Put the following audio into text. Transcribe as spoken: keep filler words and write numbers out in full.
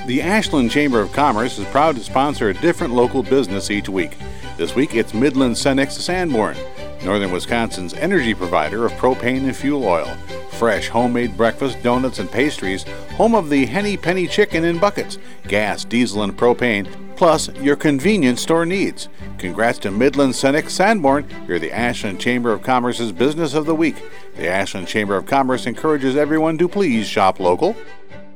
The Ashland Chamber of Commerce is proud to sponsor a different local business each week. This week, it's Midland Cenex Sanborn, northern Wisconsin's energy provider of propane and fuel oil. Fresh homemade breakfast, donuts, and pastries, home of the Henny Penny Chicken in buckets, gas, diesel, and propane, plus your convenience store needs. Congrats to Midland Cenex Sanborn. You're the Ashland Chamber of Commerce's Business of the Week. The Ashland Chamber of Commerce encourages everyone to please shop local.